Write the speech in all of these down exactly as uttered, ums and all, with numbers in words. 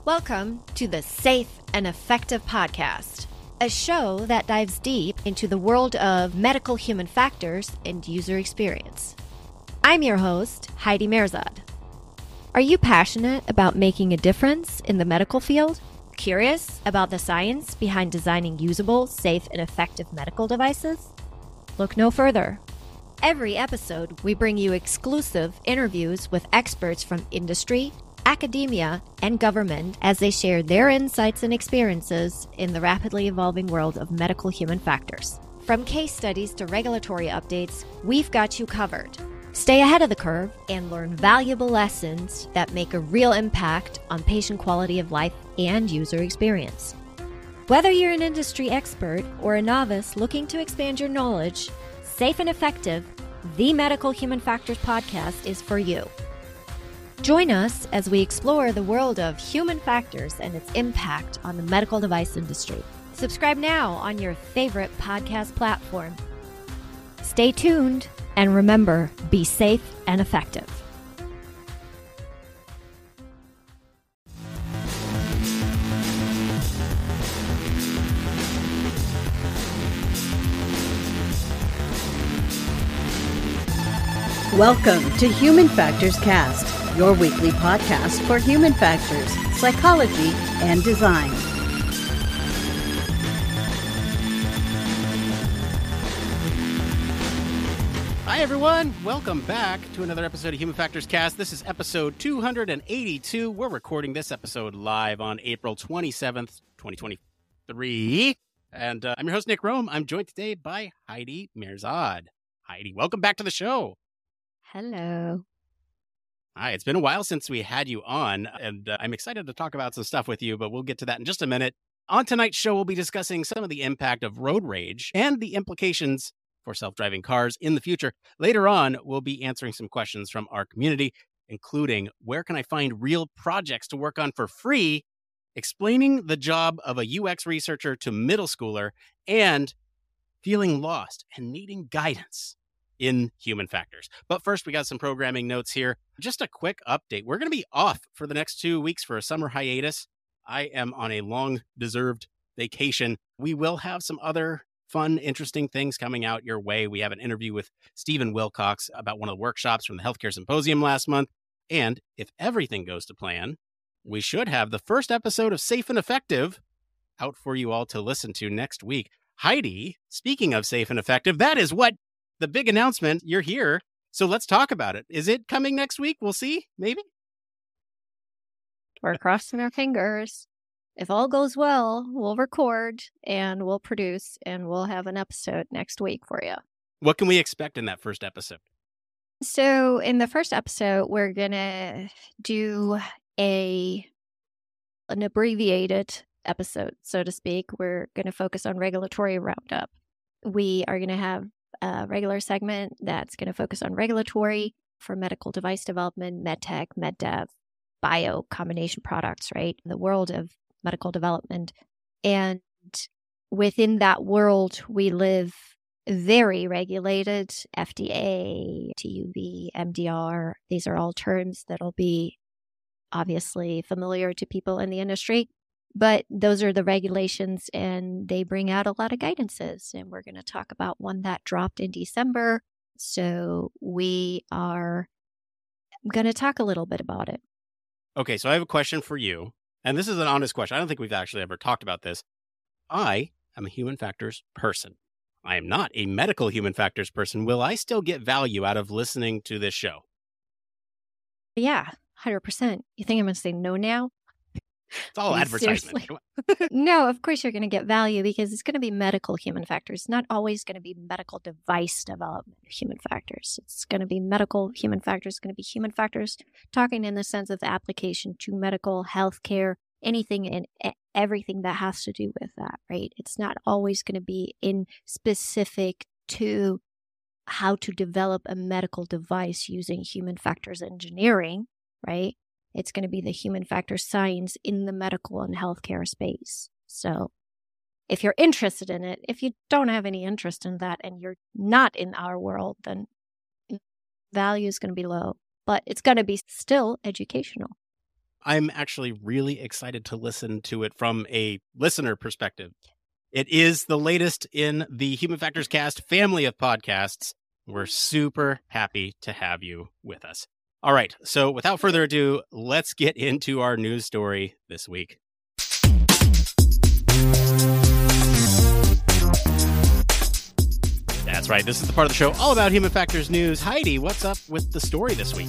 Welcome to the Safe and Effective Podcast, a show that dives deep into the world of medical human factors and user experience. I'm your host, Heidi Mehrzad. Are you passionate about making a difference in the medical field? Curious about the science behind designing usable, safe, and effective medical devices? Look no further. Every episode, we bring you exclusive interviews with experts from industry, academia, and government as they share their insights and experiences in the rapidly evolving world of medical human factors. From case studies to regulatory updates, we've got you covered. Stay ahead of the curve and learn valuable lessons that make a real impact on patient quality of life and user experience. Whether you're an industry expert or a novice looking to expand your knowledge, Safe and Effective, the Medical Human Factors Podcast is for you. Join us as we explore the world of human factors and its impact on the medical device industry. Subscribe now on your favorite podcast platform. Stay tuned, and remember, be safe and effective. Welcome to Human Factors Cast, your weekly podcast for human factors, psychology, and design. Hi, everyone. Welcome back to another episode of Human Factors Cast. This is episode two hundred eighty-two. We're recording this episode live on April twenty-seventh, twenty twenty-three. And uh, I'm your host, Nick Rome. I'm joined today by Heidi Mehrzad. Heidi, welcome back to the show. Hello. Hi, it's been a while since we had you on, and uh, I'm excited to talk about some stuff with you, but we'll get to that in just a minute. On tonight's show, we'll be discussing some of the impact of road rage and the implications for self-driving cars in the future. Later on, we'll be answering some questions from our community, including where can I find real projects to work on for free, explaining the job of a U X researcher to middle schooler, and feeling lost and needing guidance in human factors. But first, we got some programming notes here. Just a quick update. We're going to be off for the next two weeks for a summer hiatus. I am on a long-deserved vacation. We will have some other fun, interesting things coming out your way. We have an interview with Stephen Wilcox about one of the workshops from the Healthcare Symposium last month. And if everything goes to plan, we should have the first episode of Safe and Effective out for you all to listen to next week. Heidi, speaking of Safe and Effective, that is what the big announcement. You're here. So let's talk about it. Is it coming next week? We'll see. Maybe. We're crossing our fingers. If all goes well, we'll record and we'll produce and we'll have an episode next week for you. What can we expect in that first episode? So in the first episode, we're going to do a an abbreviated episode, so to speak. We're going to focus on regulatory roundup. We are going to have a regular segment that's going to focus on regulatory for medical device development, medtech, meddev, bio combination products, right? In the world of medical development. And within that world, we live very regulated, F D A, T U V, M D R. These are all terms that'll be obviously familiar to people in the industry. But those are the regulations, and they bring out a lot of guidances. And we're going to talk about one that dropped in December. So we are going to talk a little bit about it. Okay, so I have a question for you. And this is an honest question. I don't think we've actually ever talked about this. I am a human factors person. I am not a medical human factors person. Will I still get value out of listening to this show? Yeah, one hundred percent. You think I'm going to say no now? It's all advertisement. No, of course you're going to get value because it's going to be medical human factors. It's not always going to be medical device development human factors. It's going to be medical human factors. It's going to be human factors talking in the sense of the application to medical, healthcare, anything and everything that has to do with that, right? It's not always going to be in specific to how to develop a medical device using human factors engineering, right? It's going to be the human factor science in the medical and healthcare space. So if you're interested in it, if you don't have any interest in that and you're not in our world, then value is going to be low, but it's going to be still educational. I'm actually really excited to listen to it from a listener perspective. It is the latest in the Human Factors Cast family of podcasts. We're super happy to have you with us. All right, so without further ado, let's get into our news story this week. That's right, this is the part of the show all about Human Factors news. Heidi, what's up with the story this week?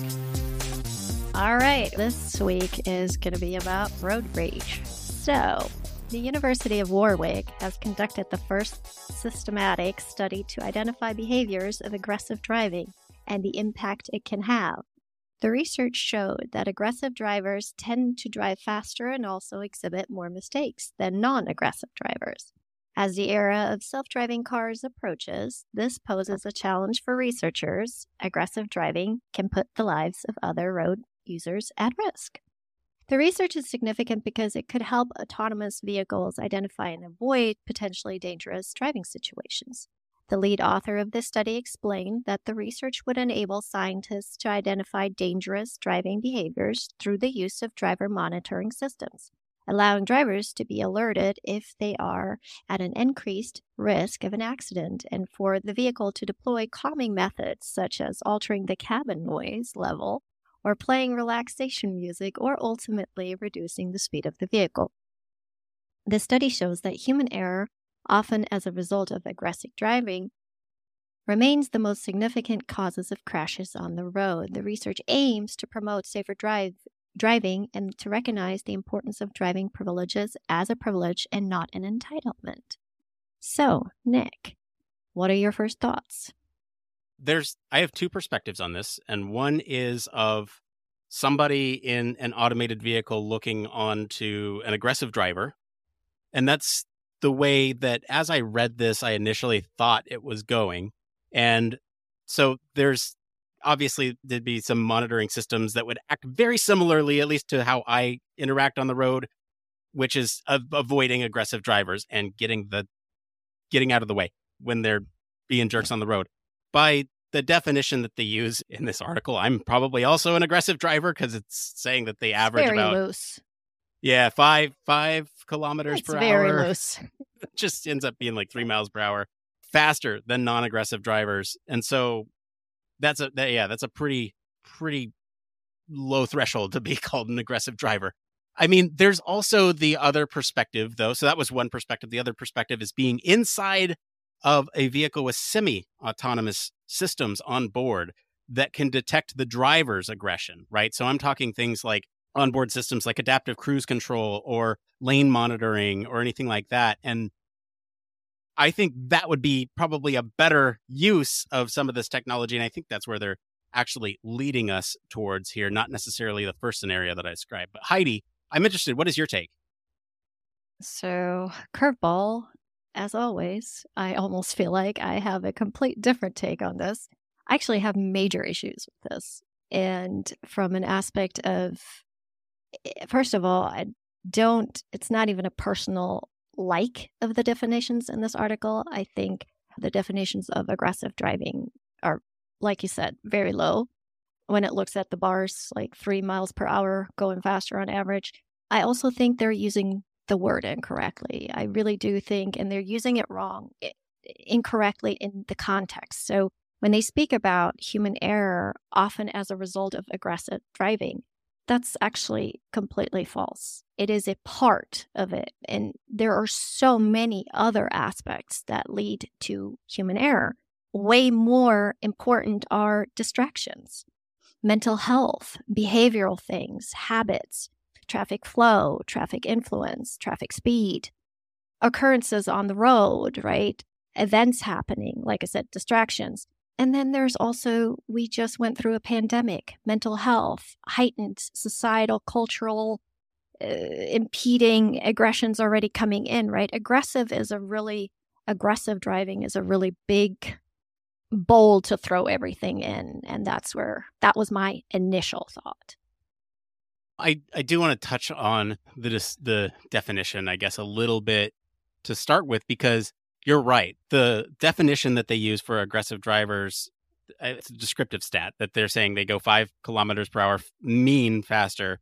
All right, this week is going to be about road rage. So, the University of Warwick has conducted the first systematic study to identify behaviors of aggressive driving and the impact it can have. The research showed that aggressive drivers tend to drive faster and also exhibit more mistakes than non-aggressive drivers. As the era of self-driving cars approaches, this poses a challenge for researchers. Aggressive driving can put the lives of other road users at risk. The research is significant because it could help autonomous vehicles identify and avoid potentially dangerous driving situations. The lead author of this study explained that the research would enable scientists to identify dangerous driving behaviors through the use of driver monitoring systems, allowing drivers to be alerted if they are at an increased risk of an accident, and for the vehicle to deploy calming methods such as altering the cabin noise level or playing relaxation music, or ultimately reducing the speed of the vehicle. The study shows that human error, often as a result of aggressive driving, remains the most significant causes of crashes on the road. The research aims to promote safer drive, driving and to recognize the importance of driving privileges as a privilege and not an entitlement. So, Nick, what are your first thoughts? There's, I have two perspectives on this, and one is of somebody in an automated vehicle looking onto an aggressive driver. And that's the way that, as I read this, I initially thought it was going. And so there's obviously there'd be some monitoring systems that would act very similarly, at least to how I interact on the road, which is of avoiding aggressive drivers and getting the getting out of the way when they're being jerks on the road. By the definition that they use in this article, I'm probably also an aggressive driver because it's saying that they average very about loose. Yeah, five five kilometers It's per very hour. loose. It just ends up being like three miles per hour faster than non-aggressive drivers, and so that's a that, yeah, that's a pretty pretty low threshold to be called an aggressive driver. I mean, there's also the other perspective, though. So that was one perspective. The other perspective is being inside of a vehicle with semi-autonomous systems on board that can detect the driver's aggression, right? So I'm talking things like onboard systems like adaptive cruise control or lane monitoring or anything like that. And I think that would be probably a better use of some of this technology. And I think that's where they're actually leading us towards here, not necessarily the first scenario that I described. But Heidi, I'm interested. What is your take? So, curveball, as always, I almost feel like I have a complete different take on this. I actually have major issues with this. And from an aspect of, first of all, I don't, it's not even a personal like of the definitions in this article. I think the definitions of aggressive driving are, like you said, very low. When it looks at the bars, like three miles per hour going faster on average. I also think they're using the word incorrectly. I really do think, and they're using it wrong, it, incorrectly in the context. So when they speak about human error, often as a result of aggressive driving, that's actually completely false. It is a part of it. And there are so many other aspects that lead to human error. Way more important are distractions, mental health, behavioral things, habits, traffic flow, traffic influence, traffic speed, occurrences on the road, right? Events happening, like I said, distractions. And then there's also, we just went through a pandemic, mental health, heightened societal, cultural, uh, impeding aggressions already coming in, right? Aggressive is a really, aggressive driving is a really big bowl to throw everything in. And that's where, that was my initial thought. I, I do want to touch on the the definition, I guess, a little bit to start with, because you're right. The definition that they use for aggressive drivers, it's a descriptive stat that they're saying they go five kilometers per hour mean faster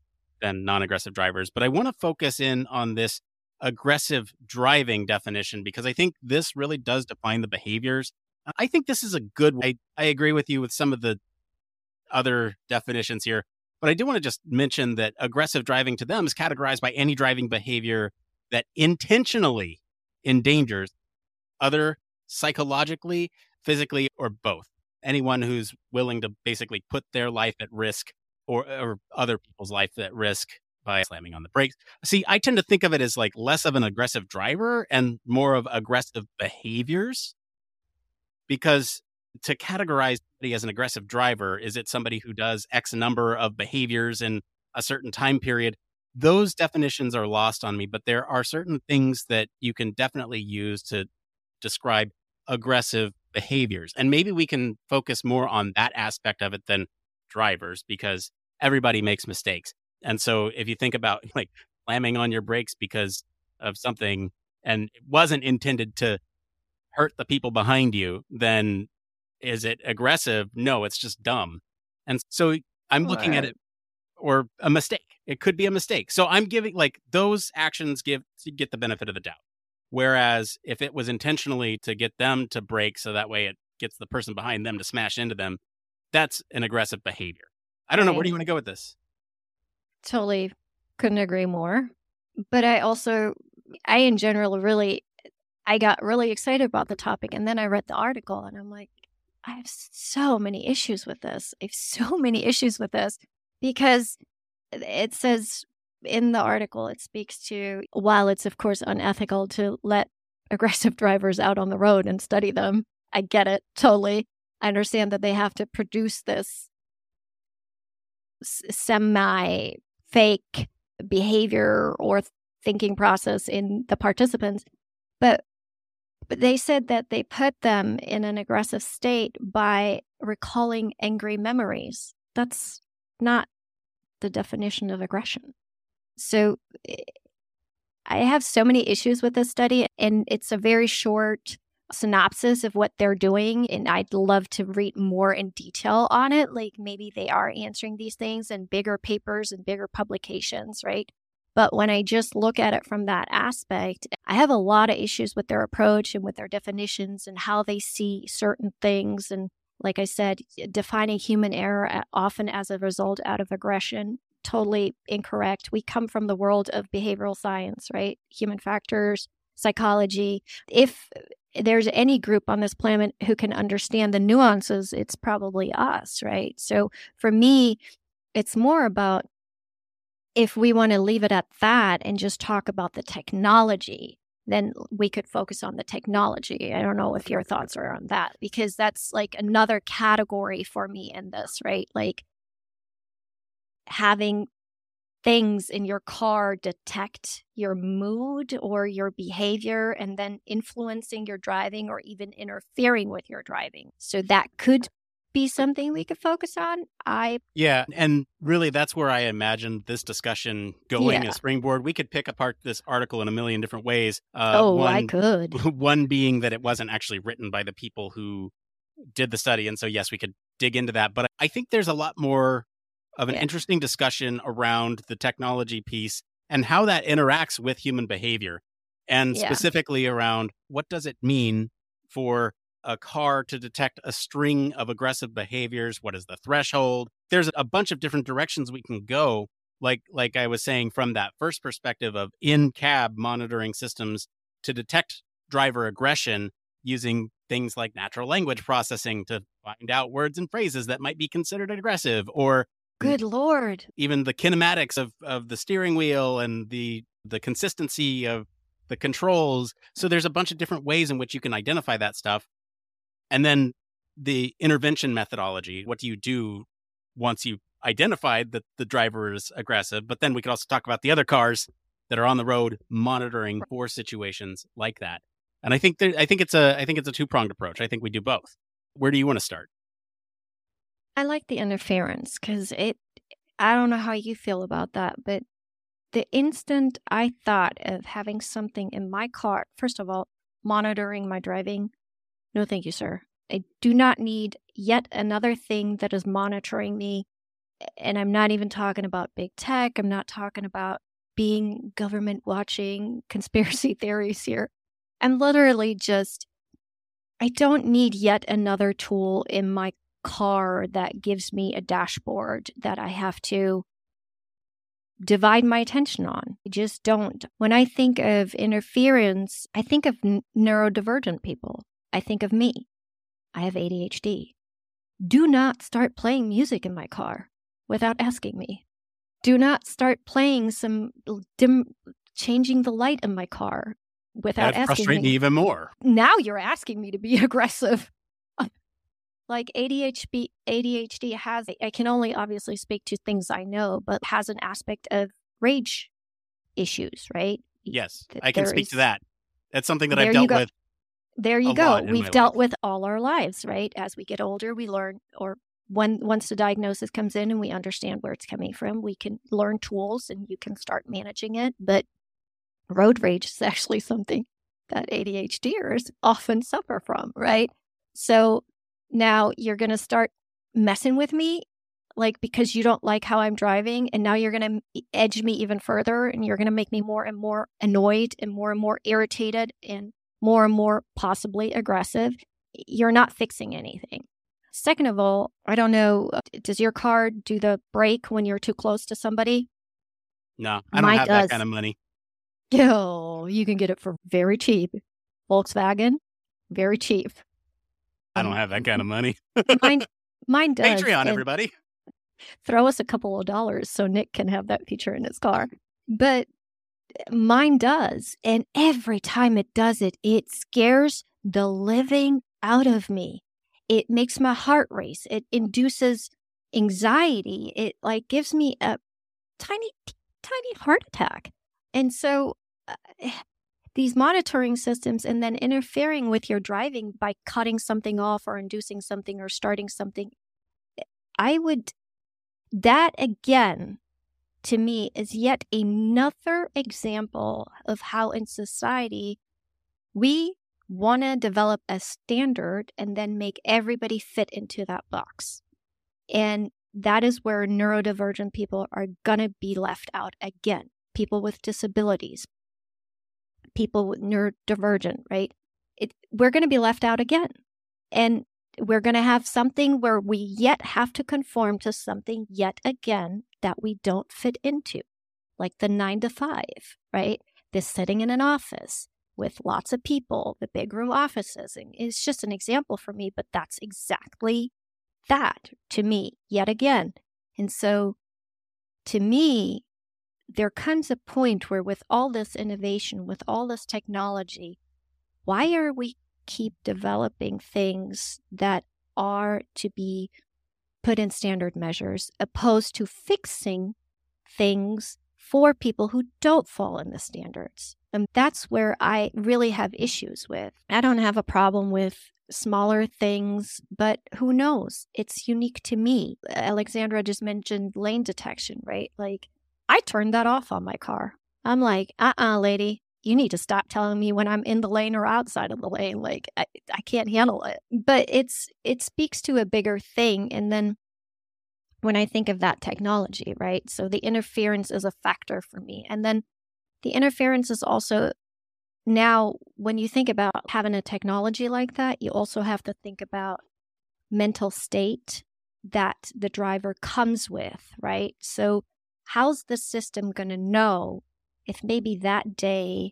than non-aggressive drivers. But I want to focus in on this aggressive driving definition because I think this really does define the behaviors. I think this is a good way. I agree with you with some of the other definitions here, but I do want to just mention that aggressive driving to them is categorized by any driving behavior that intentionally endangers other psychologically, physically, or both. Anyone who's willing to basically put their life at risk or, or other people's life at risk by slamming on the brakes. See, I tend to think of it as like less of an aggressive driver and more of aggressive behaviors, because to categorize somebody as an aggressive driver, is it somebody who does X number of behaviors in a certain time period? Those definitions are lost on me, but there are certain things that you can definitely use to describe aggressive behaviors. And maybe we can focus more on that aspect of it than drivers, because everybody makes mistakes. And so if you think about like slamming on your brakes because of something and it wasn't intended to hurt the people behind you, then is it aggressive? No, it's just dumb. And so I'm looking Or- at it, or a mistake. It could be a mistake. So I'm giving like those actions give get the benefit of the doubt. Whereas if it was intentionally to get them to brake so that way it gets the person behind them to smash into them, that's an aggressive behavior. I don't know. Where do you want to go with this? Totally couldn't agree more. But I also, I in general really, I got really excited about the topic. And then I read the article and I'm like, I have so many issues with this. I have so many issues with this because it says in the article, it speaks to, while it's of course unethical to let aggressive drivers out on the road and study them. I get it totally. I understand that they have to produce this semi fake behavior or thinking process in the participants. But, but they said that they put them in an aggressive state by recalling angry memories. That's not the definition of aggression. So I have so many issues with this study, and it's a very short synopsis of what they're doing, and I'd love to read more in detail on it. Like maybe they are answering these things in bigger papers and bigger publications, right? But when I just look at it from that aspect, I have a lot of issues with their approach and with their definitions and how they see certain things. And like I said, defining human error often as a result out of aggression, totally incorrect. We come from the world of behavioral science, right? Human factors, psychology. If there's any group on this planet who can understand the nuances, it's probably us, right? So for me, it's more about if we want to leave it at that and just talk about the technology, then we could focus on the technology. I don't know if your thoughts are on that, because that's like another category for me in this, right? Like having things in your car detect your mood or your behavior and then influencing your driving or even interfering with your driving. So that could be something we could focus on. I Yeah, and really that's where I imagined this discussion going, Yeah. a springboard. We could pick apart this article in a million different ways. Uh, oh, one, I could. one being that it wasn't actually written by the people who did the study. And so, yes, we could dig into that. But I think there's a lot more of an Yeah. interesting discussion around the technology piece and how that interacts with human behavior. And Yeah. specifically around what does it mean for a car to detect a string of aggressive behaviors? What is the threshold? There's a bunch of different directions we can go. Like, like I was saying, from that first perspective of in-cab monitoring systems to detect driver aggression using things like natural language processing to find out words and phrases that might be considered aggressive, or Good Lord. even the kinematics of, of the steering wheel and the the consistency of the controls. So there's a bunch of different ways in which you can identify that stuff. And then the intervention methodology. What do you do once you identified that the driver is aggressive? But then we could also talk about the other cars that are on the road monitoring for situations like that. And I think there, I think it's a I think it's a two-pronged approach. I think we do both. Where do you want to start? I like the interference because it, I don't know how you feel about that, but the instant I thought of having something in my car, first of all, monitoring my driving, no thank you, sir. I do not need yet another thing that is monitoring me And I'm not even talking about big tech. I'm not talking about being government watching conspiracy theories here. I'm literally just, I don't need yet another tool in my car that gives me a dashboard that I have to divide my attention on. I just don't. When I think of interference, I think of n- neurodivergent people. I think of me. I have A D H D. Do not start playing music in my car without asking me. Do not start playing some dim, changing the light in my car without That'd asking frustrate me. me even more. Now you're asking me to be aggressive. Like A D H D, A D H D has, I can only obviously speak to things I know, but has an aspect of rage issues, right? Yes, Th- I can there speak is- to that. That's something that There I've you dealt go. with. There you a go. lot in my We've dealt life. with all our lives, right? As we get older, we learn, or when once the diagnosis comes in and we understand where it's coming from, we can learn tools and you can start managing it. But road rage is actually something that ADHDers often suffer from, right? So now you're going to start messing with me, like because you don't like how I'm driving, and now you're going to edge me even further, and you're going to make me more and more annoyed and more and more irritated and more and more possibly aggressive. You're not fixing anything. Second of all, I don't know, does your car do the brake when you're too close to somebody? No, I don't Mine have does. that kind of money. Oh, you can get it for very cheap. Volkswagen, very cheap. I don't have that kind of money. Mine, mine does. Patreon, and everybody. Throw us a couple of dollars so Nick can have that feature in his car. But mine does. And every time it does it, it scares the living out of me. It makes my heart race. It induces anxiety. It like gives me a tiny, tiny heart attack. And so uh, these monitoring systems and then interfering with your driving by cutting something off or inducing something or starting something, I would, that again, to me, is yet another example of how in society we want to develop a standard and then make everybody fit into that box. And that is where neurodivergent people are going to be left out again. People with disabilities, people with neurodivergent, right? It, we're going to be left out again. And we're going to have something where we yet have to conform to something yet again that we don't fit into, like the nine to five, right? This sitting in an office with lots of people, the big room offices. And it's just an example for me, but that's exactly that to me, yet again. And so to me, there comes a point where with all this innovation, with all this technology, why are we keep developing things that are to be put in standard measures opposed to fixing things for people who don't fall in the standards? And that's where I really have issues with. I don't have a problem with smaller things, but who knows? It's unique to me. Alexandra just mentioned lane detection, right? Like, I turned that off on my car. I'm like, uh-uh, lady, you need to stop telling me when I'm in the lane or outside of the lane. Like, I, I can't handle it. But it's it speaks to a bigger thing. And then when I think of that technology, right? So the interference is a factor for me. And then the interference is also, now, when you think about having a technology like that, you also have to think about mental state that the driver comes with, right? So how's the system going to know if maybe that day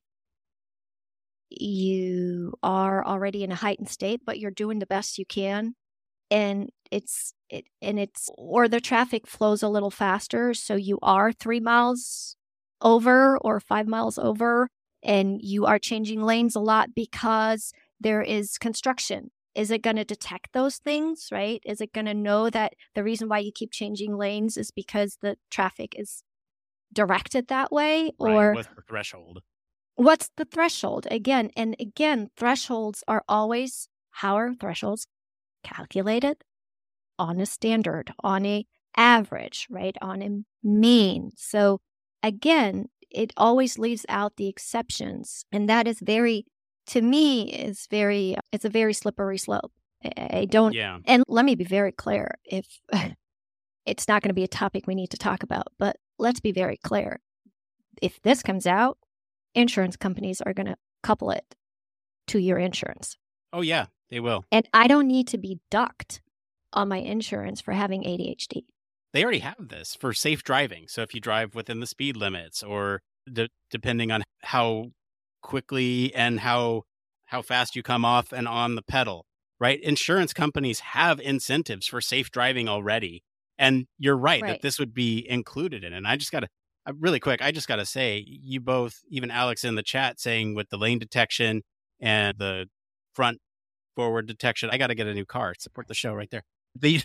you are already in a heightened state, but you're doing the best you can, and it's it and it's or the traffic flows a little faster, so you are three miles over or five miles over, and you are changing lanes a lot because there is construction. Is it going to detect those things, right? Is it going to know that the reason why you keep changing lanes is because the traffic is directed that way? Or Right, what's the threshold? What's the threshold? Again, and again, thresholds are always, how are thresholds calculated? On a standard, on a average, right? On a mean. So again, it always leaves out the exceptions. And that is very, to me, is very, it's a very slippery slope. I, I don't, Yeah. and let me be very clear. If it's not going to be a topic we need to talk about, but let's be very clear. If this comes out, insurance companies are going to couple it to your insurance. Oh, yeah, they will. And I don't need to be ducked on my insurance for having A D H D. They already have this for safe driving. So if you drive within the speed limits or de- depending on how quickly and how how fast you come off and on the pedal, right? Insurance companies have incentives for safe driving already. And you're right, Right. that this would be included in it. And I just got to, really quick, I just got to say, you both, even Alex in the chat saying with the lane detection and the front forward detection, I got to get a new car. Support the show right there. The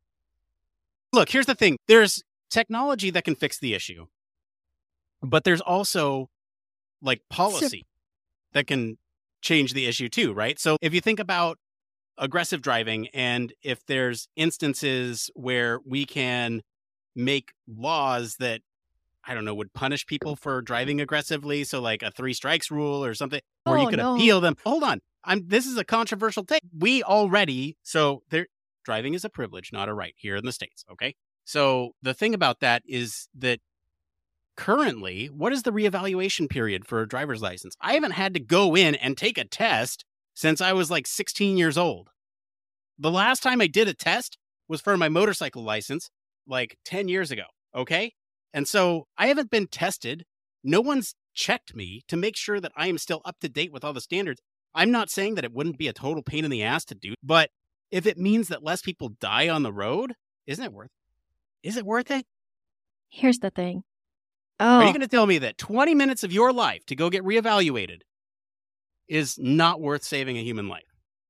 Look, here's the thing. There's technology that can fix the issue, but there's also like policy that can change the issue too, right? So if you think about aggressive driving and if there's instances where we can make laws that, I don't know, would punish people for driving aggressively. So like a three strikes rule or something, or Oh, you could no. appeal them. Hold on. I'm, this is a controversial thing. We already, so there, driving is a privilege, not a right here in the States. Okay. So the thing about that is that currently, what is the reevaluation period for a driver's license? I haven't had to go in and take a test since I was like sixteen years old. The last time I did a test was for my motorcycle license like ten years ago. Okay. And so I haven't been tested. No one's checked me to make sure that I am still up to date with all the standards. I'm not saying that it wouldn't be a total pain in the ass to do, but if it means that less people die on the road, isn't it worth it? Is it worth it? Here's the thing. Are Oh, you going to tell me that twenty minutes of your life to go get reevaluated is not worth saving a human life?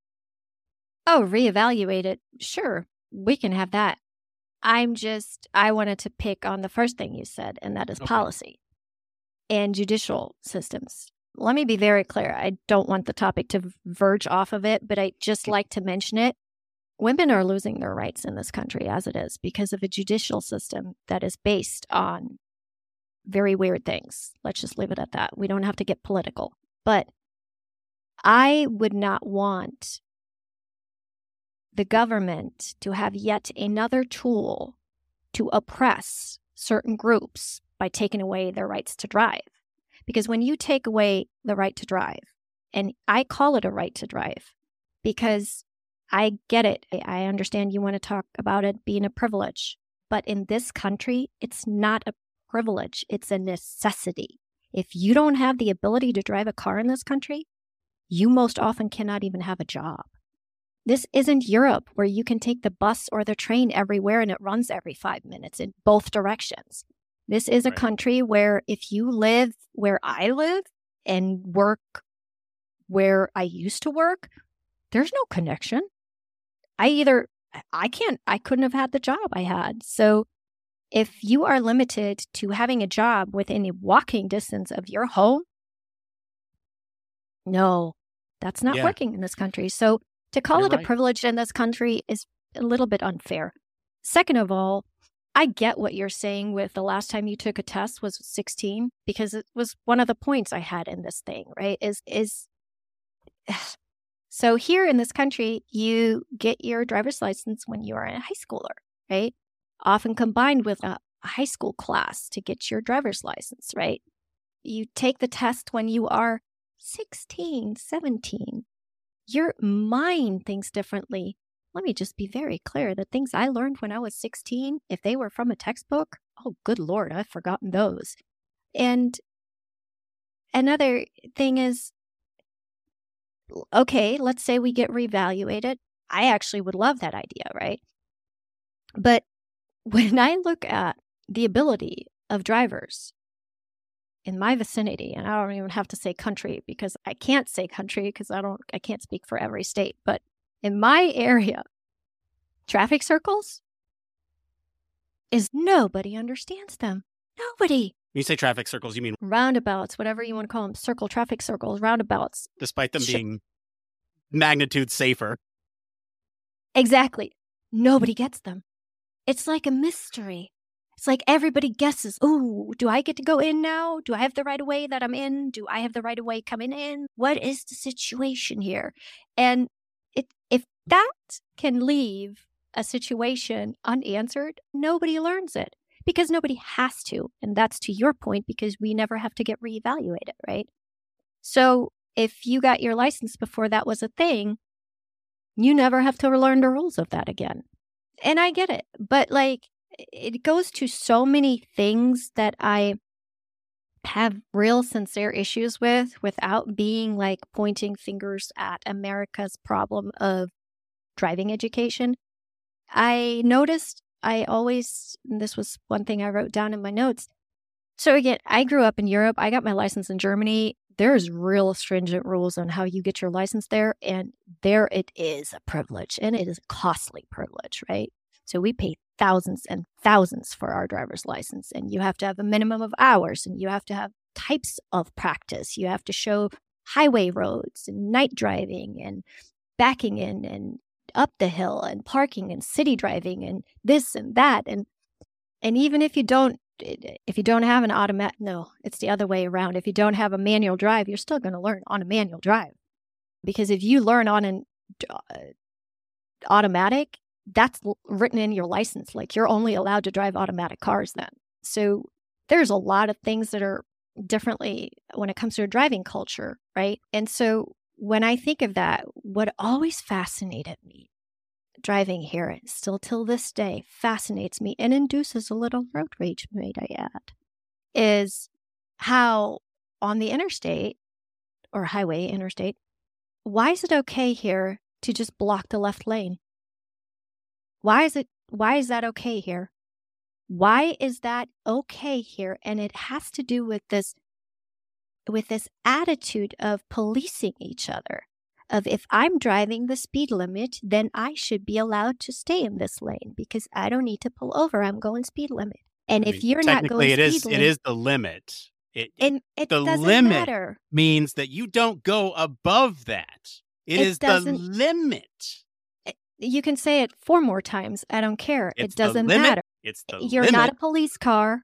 oh, reevaluate it. Sure, we can have that. I'm just, I wanted to pick on the first thing you said, and that is Okay. policy and judicial systems. Let me be very clear. I don't want the topic to verge off of it, but I just like to mention it. Women are losing their rights in this country as it is because of a judicial system that is based on very weird things. Let's just leave it at that. We don't have to get political. But I would not want the government to have yet another tool to oppress certain groups by taking away their rights to drive. Because when you take away the right to drive, and I call it a right to drive because I get it. I understand you want to talk about it being a privilege. But in this country, it's not a privilege. It's a necessity. If you don't have the ability to drive a car in this country, you most often cannot even have a job. This isn't Europe where you can take the bus or the train everywhere and it runs every five minutes in both directions. This is a Right. country where if you live where I live and work where I used to work, there's no connection. I either, I can't, I couldn't have had the job I had. So if you are limited to having a job within a walking distance of your home, no, that's not Yeah. working in this country. So to call You're it a right. privilege in this country is a little bit unfair. Second of all, I get what you're saying with the last time you took a test was sixteen, because it was one of the points I had in this thing, right? Is, is, so here in this country, you get your driver's license when you are a high schooler, right? Often combined with a high school class to get your driver's license, right? You take the test when you are sixteen, seventeen. Your mind thinks differently. Let me just be very clear. The things I learned when I was sixteen, if they were from a textbook, oh, good Lord, I've forgotten those. And another thing is, okay, let's say we get reevaluated. I actually would love that idea, right? But when I look at the ability of drivers in my vicinity, and I don't even have to say country because I can't say country because I don't, I can't speak for every state, but in my area, traffic circles is nobody understands them. Nobody. When you say traffic circles, you mean Roundabouts, whatever you want to call them, circle, traffic circles, roundabouts. despite them Sh- being magnitude safer. Exactly. Nobody gets them. It's like a mystery. It's like everybody guesses, oh, do I get to go in now? Do I have the right of way that I'm in? Do I have the right of way coming in? What is the situation here? And it, if that can leave a situation unanswered, nobody learns it because nobody has to. And that's to your point, because we never have to get reevaluated, right? So if you got your license before that was a thing, you never have to learn the rules of that again. And I get it. But like, it goes to so many things that I have real sincere issues with without being like pointing fingers at America's problem of driving education. I noticed I always, this was one thing I wrote down in my notes. So again, I grew up in Europe. I got my license in Germany. There's real stringent rules on how you get your license there. And there it is a privilege, and it is a costly privilege, right? So we pay thousands and thousands for our driver's license, and you have to have a minimum of hours, and you have to have types of practice. You have to show highway roads and night driving and backing in and up the hill and parking and city driving and this and that. And and even if you don't, if you don't have an automatic, no, it's the other way around. If you don't have a manual drive, you're still going to learn on a manual drive. Because if you learn on an uh, automatic, that's written in your license. Like, you're only allowed to drive automatic cars then. So there's a lot of things that are differently when it comes to a driving culture, right? And so when I think of that, what always fascinated me driving here, and still till this day fascinates me and induces a little road rage, might I add, is how on the interstate or highway interstate, why is it okay here to just block the left lane? Why is it, why is that okay here? Why is that okay here? And it has to do with this, with this attitude of policing each other. Of, if I'm driving the speed limit, then I should be allowed to stay in this lane because I don't need to pull over. I'm going speed limit. And I if mean, you're not going it speed is, limit, it is the limit. It, and it the doesn't limit matter. Means that you don't go above that. It, It is the doesn't- limit. You can say it four more times. I don't care. It's it doesn't the limit. matter. It's the You're limit. not a police car.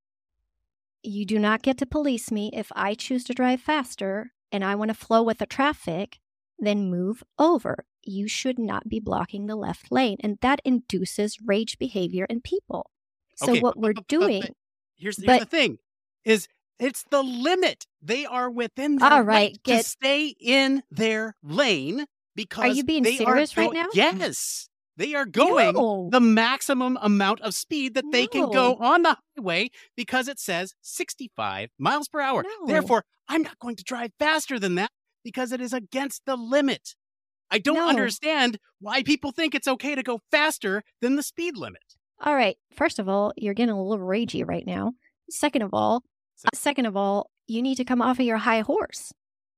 You do not get to police me. If I choose to drive faster and I want to flow with the traffic, then move over. You should not be blocking the left lane. And that induces rage behavior in people. So Okay, what but- we're but- but- but doing, Here's, here's but- the thing, is it's the limit. They are within their All right, right, to get- stay in their lane because you being they serious are right go- now? Yes. They are going No. the maximum amount of speed that they can go No. on the highway because it says sixty-five miles per hour. No. Therefore, I'm not going to drive faster than that because it is against the limit. I don't No. understand why people think it's okay to go faster than the speed limit. all right, first of all, you're getting a little ragey right now. Second of all, So- second of all, you need to come off of your high horse.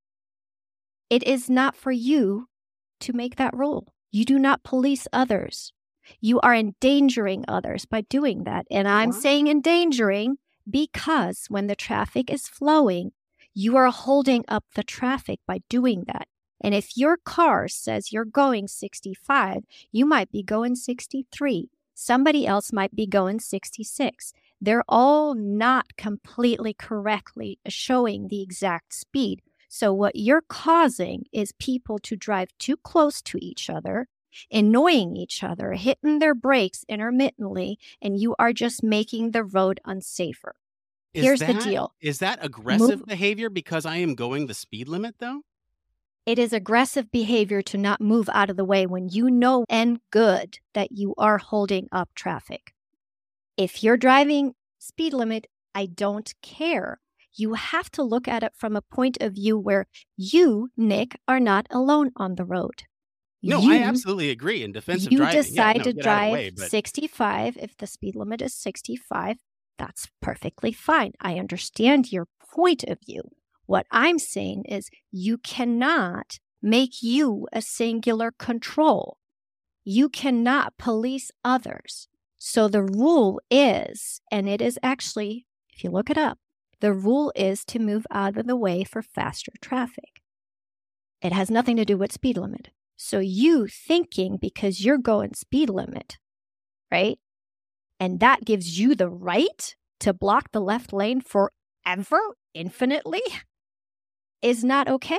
It is not for you to make that rule. You do not police others. You are endangering others by doing that. And I'm What? saying endangering because when the traffic is flowing, you are holding up the traffic by doing that. And if your car says you're going sixty-five, you might be going sixty-three. Somebody else might be going sixty-six. They're all not completely correctly showing the exact speed. So what you're causing is people to drive too close to each other, annoying each other, hitting their brakes intermittently, and you are just making the road unsafer. Is Here's the that- deal. Is that aggressive Move- behavior because I am going the speed limit, though? It is aggressive behavior to not move out of the way when you know and good that you are holding up traffic. If you're driving speed limit, I don't care. You have to look at it from a point of view where you, Nick, are not alone on the road. No, you, I absolutely agree. In defensive you driving, yeah, decide no, to get out of the drive way, but- sixty-five. If the speed limit is sixty-five, that's perfectly fine. I understand your point of view. What I'm saying is you cannot make you a singular control. You cannot police others. So the rule is, and it is actually, if you look it up, the rule is to move out of the way for faster traffic. It has nothing to do with speed limit. So you thinking because you're going speed limit, right? And that gives you the right to block the left lane forever, infinitely, is not okay.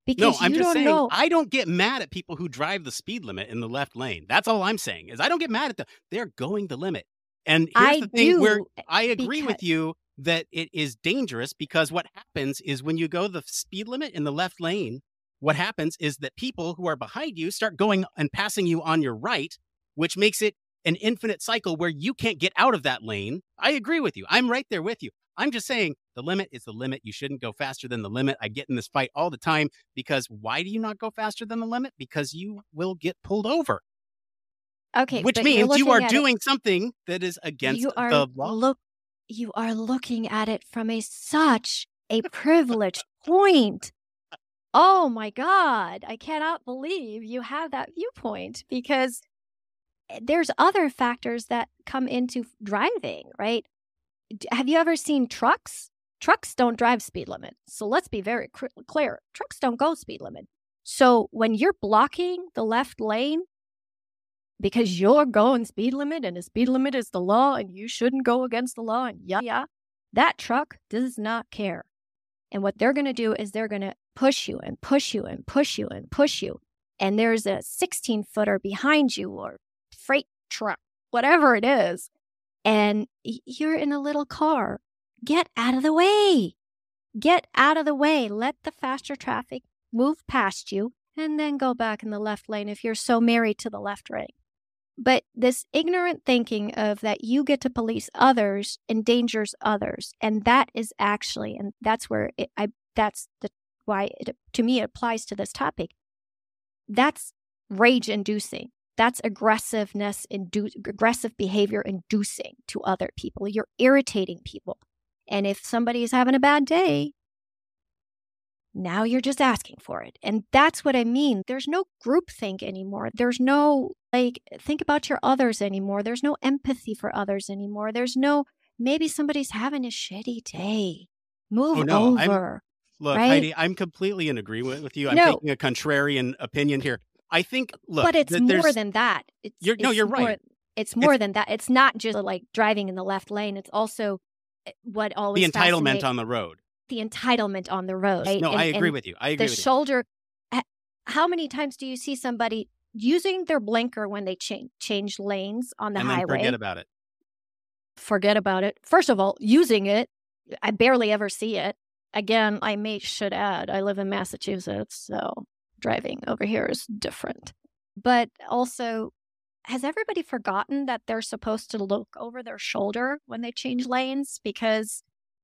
Because No, I'm you just don't saying, know. I don't get mad at people who drive the speed limit in the left lane. That's all I'm saying is I don't get mad at them. They're going the limit. And here's I the thing where do I agree because with you that it is dangerous because what happens is when you go the speed limit in the left lane, what happens is that people who are behind you start going and passing you on your right, which makes it an infinite cycle where you can't get out of that lane. I agree with you. I'm right there with you. I'm just saying the limit is the limit. You shouldn't go faster than the limit. I get in this fight all the time because why do you not go faster than the limit? Because you will get pulled over, okay, which but you're means you looking are at it. doing something that is against You are the law. look. You are looking at it from a such a privileged point. Oh my God! I cannot believe you have that viewpoint because there's other factors that come into driving, right? D- Have you ever seen trucks? Trucks don't drive speed limit. So let's be very cr- clear. Trucks don't go speed limit. So when you're blocking the left lane because you're going speed limit and the speed limit is the law and you shouldn't go against the law and yeah, yeah, that truck does not care. And what they're going to do is they're going to push you and push you and push you and push you. And there's a sixteen footer behind you or freight truck, whatever it is. And y- you're in a little car. Get out of the way. Get out of the way. Let the faster traffic move past you and then go back in the left lane if you're so married to the left lane. But this ignorant thinking of that you get to police others endangers others. And that is actually, and that's where it, I, that's the, why it, to me, it applies to this topic. That's rage inducing. That's aggressiveness, indu- aggressive behavior inducing to other people. You're irritating people. And if somebody is having a bad day, now you're just asking for it. And that's what I mean. There's no groupthink anymore. There's no, like, think about your others anymore. There's no empathy for others anymore. There's no, maybe somebody's having a shitty day. Move Oh, no, I'm, over. look, right? Heidi, I'm completely in agreement with you. I'm No. taking a contrarian opinion here. I think, look, But it's th- more there's- than that. It's, You're- no, it's you're more- right. It's more than that. It's not just like driving in the left lane. It's also what always the entitlement fascinate- on the road. the entitlement on the road. Right? No, And- I agree and with you. I agree the with you. shoulder. h- How many times do you see somebody using their blinker when they change change lanes on the And then highway? forget about it. Forget about it. First of all, using it, I barely ever see it. Again, I may should add, I live in Massachusetts, so driving over here is different. But also, has everybody forgotten that they're supposed to look over their shoulder when they change lanes? Because,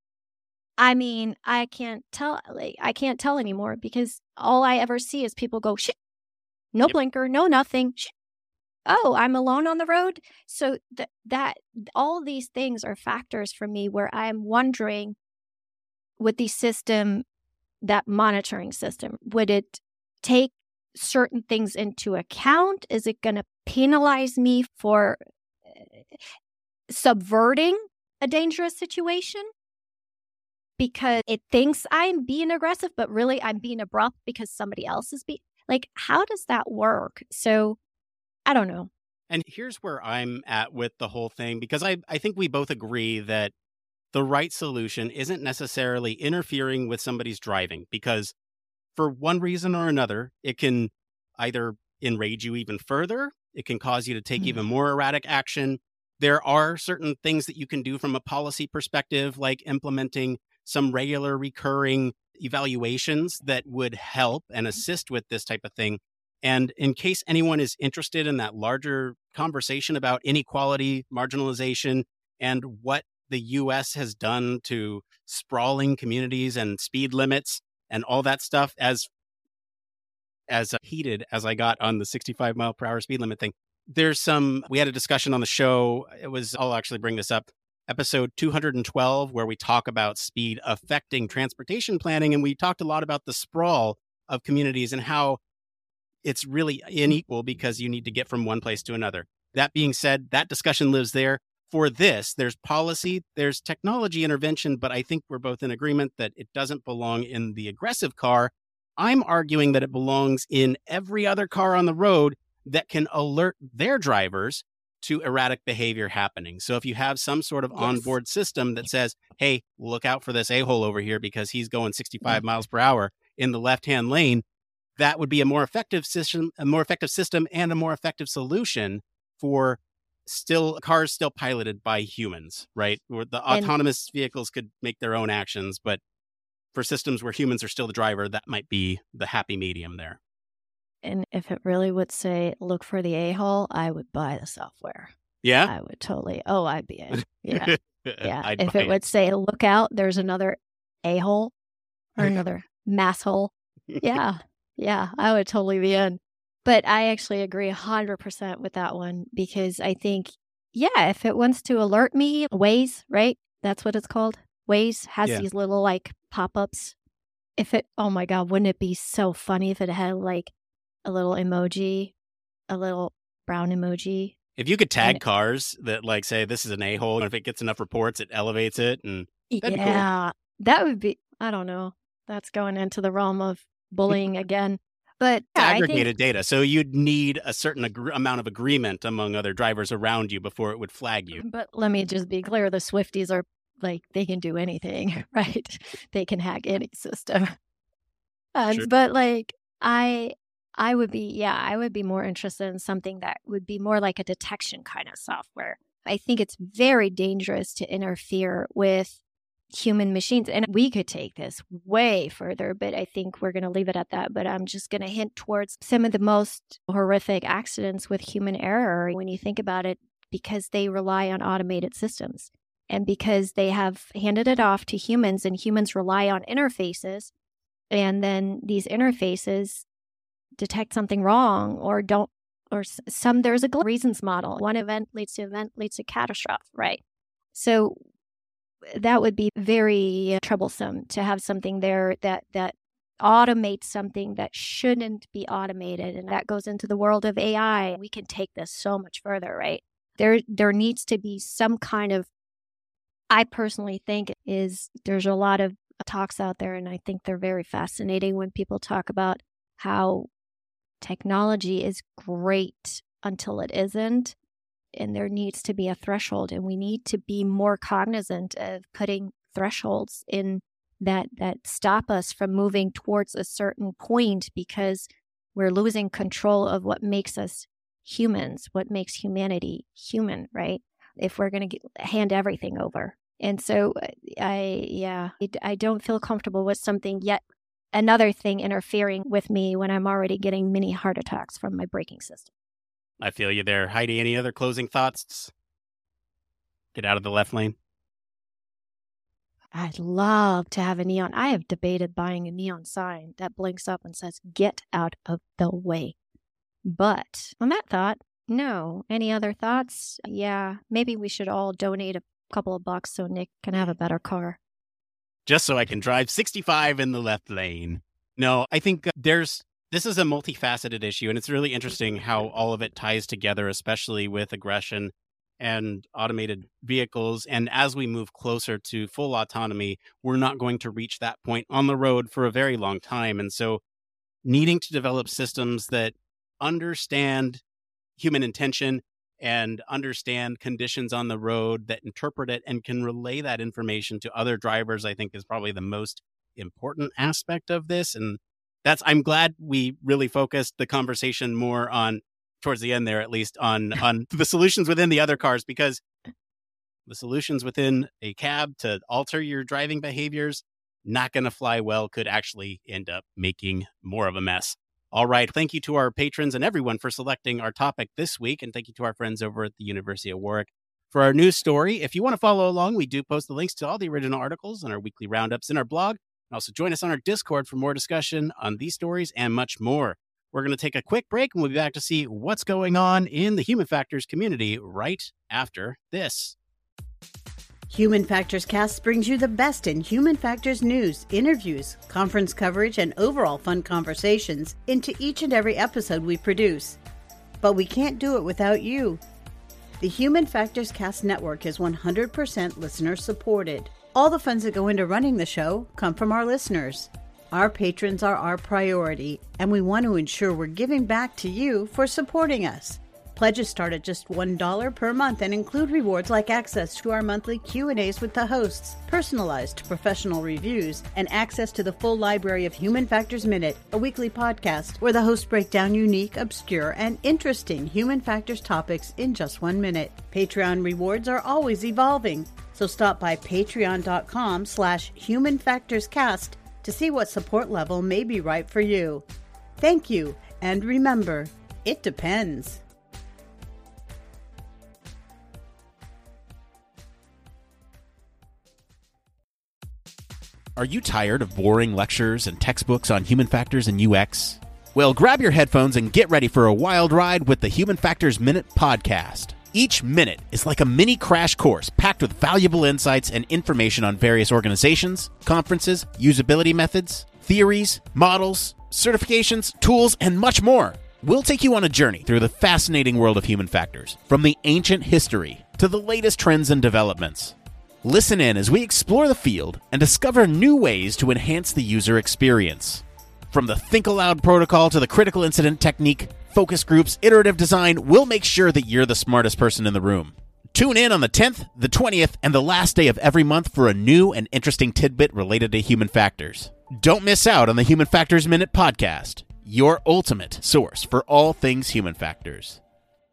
I mean, I can't tell. Like, I can't tell anymore because all I ever see is people go shit, no Yep. blinker, no nothing. Shit. Oh, I'm alone on the road. So th- that all these things are factors for me where I'm wondering, with the system, that monitoring system, would it take certain things into account? Is it going to penalize me for uh, subverting a dangerous situation because it thinks I'm being aggressive, but really I'm being abrupt because somebody else is being like, how does that work? So I don't know. And here's where I'm at with the whole thing, because I, I think we both agree that the right solution isn't necessarily interfering with somebody's driving, because for one reason or another, it can either enrage you even further. It can cause you to take Mm. even more erratic action. There are certain things that you can do from a policy perspective, like implementing some regular recurring evaluations that would help and assist with this type of thing. And in case anyone is interested in that larger conversation about inequality, marginalization, and what the U S has done to sprawling communities and speed limits and all that stuff, as as heated as I got on the sixty-five mile per hour speed limit thing, there's some, we had a discussion on the show. It was, I'll actually bring this up, episode two hundred twelve, where we talk about speed affecting transportation planning. And we talked a lot about the sprawl of communities and how it's really unequal because you need to get from one place to another. That being said, that discussion lives there. For this, there's policy, there's technology intervention, but I think we're both in agreement that it doesn't belong in the aggressive car. I'm arguing that it belongs in every other car on the road that can alert their drivers to erratic behavior happening. So if you have some sort of Yes. onboard system that says, hey, look out for this a-hole over here because he's going sixty-five miles per hour, in the left-hand lane, that would be a more effective system, a more effective system and a more effective solution for still cars still piloted by humans, right? Where the And- autonomous vehicles could make their own actions, but for systems where humans are still the driver, that might be the happy medium there. And if it really would say, look for the a-hole, I would buy the software. Yeah? I would totally, oh, I'd be in. Yeah. Yeah. I'd if buy it would say, look out, there's another a-hole or another mass hole. Yeah. Yeah. I would totally be in. But I actually agree one hundred percent with that one because I think, yeah, if it wants to alert me, Waze, right? That's what it's called. Waze has Yeah. these little like pop-ups. If it, oh my God, wouldn't it be so funny if it had like a little emoji, a little brown emoji? If you could tag And- cars that like say this is an a-hole, and if it gets enough reports, it elevates it. And That'd be cool. Yeah, that would be, I don't know. That's going into the realm of bullying again. But it's yeah, I think- aggregated data. So you'd need a certain agr- amount of agreement among other drivers around you before it would flag you. But let me just be clear, the Swifties are like, they can do anything, right? They can hack any system. Um, Sure. But like, I, I would be, yeah, I would be more interested in something that would be more like a detection kind of software. I think it's very dangerous to interfere with human machines. And we could take this way further, but I think we're going to leave it at that. But I'm just going to hint towards some of the most horrific accidents with human error when you think about it, because they rely on automated systems and because they have handed it off to humans, and humans rely on interfaces. And then these interfaces detect something wrong or don't, or s- some, there's a gl- reasons model. One event leads to event leads to catastrophe, right? So that would be very troublesome to have something there that, that automates something that shouldn't be automated. And that goes into the world of A I. We can take this so much further, right? There, there needs to be some kind of, I personally think is there's a lot of talks out there, and I think they're very fascinating when people talk about how technology is great until it isn't. And there needs to be a threshold, and we need to be more cognizant of putting thresholds in that that stop us from moving towards a certain point, because we're losing control of what makes us humans, what makes humanity human, right? If we're going to hand everything over. And so I, yeah, I, I don't feel comfortable with something yet. Another thing interfering with me when I'm already getting mini heart attacks from my braking system. I feel you there. Heidi, any other closing thoughts? Get out of the left lane. I'd love to have a neon. I have debated buying a neon sign that blinks up and says, get out of the way. But on that thought, no. Any other thoughts? Yeah, maybe we should all donate a couple of bucks so Nick can have a better car. Just so I can drive sixty-five in the left lane. No, I think there's, this is a multifaceted issue, and it's really interesting how all of it ties together, especially with aggression and automated vehicles. And as we move closer to full autonomy, we're not going to reach that point on the road for a very long time. And so needing to develop systems that understand human intention and understand conditions on the road, that interpret it and can relay that information to other drivers, I think is probably the most important aspect of this. And that's, I'm glad we really focused the conversation more on, towards the end there, at least on, on the solutions within the other cars, because the solutions within a cab to alter your driving behaviors, not going to fly well, could actually end up making more of a mess. All right. Thank you to our patrons and everyone for selecting our topic this week. And thank you to our friends over at the University of Warwick for our news story. If you want to follow along, we do post the links to all the original articles and our weekly roundups in our blog. And also join us on our Discord for more discussion on these stories and much more. We're going to take a quick break, and we'll be back to see what's going on in the Human Factors community right after this. Human Factors Cast brings you the best in human factors news, interviews, conference coverage, and overall fun conversations into each and every episode we produce. But we can't do it without you. The Human Factors Cast network is one hundred percent listener supported. All the funds that go into running the show come from our listeners. Our patrons are our priority, and we want to ensure we're giving back to you for supporting us. Pledges start at just one dollar per month and include rewards like access to our monthly Q and A's with the hosts, personalized professional reviews, and access to the full library of Human Factors Minute, a weekly podcast where the hosts break down unique, obscure, and interesting human factors topics in just one minute. Patreon rewards are always evolving, so stop by patreon.com slash humanfactorscast to see what support level may be right for you. Thank you, and remember, it depends. Are you tired of boring lectures and textbooks on human factors and U X? Well, grab your headphones and get ready for a wild ride with the Human Factors Minute podcast. Each minute is like a mini crash course packed with valuable insights and information on various organizations, conferences, usability methods, theories, models, certifications, tools, and much more. We'll take you on a journey through the fascinating world of human factors, from the ancient history to the latest trends and developments. Listen in as we explore the field and discover new ways to enhance the user experience. From the Think Aloud protocol to the critical incident technique, focus groups, iterative design, we'll make sure that you're the smartest person in the room. Tune in on the tenth, the twentieth, and the last day of every month for a new and interesting tidbit related to human factors. Don't miss out on the Human Factors Minute podcast, your ultimate source for all things human factors.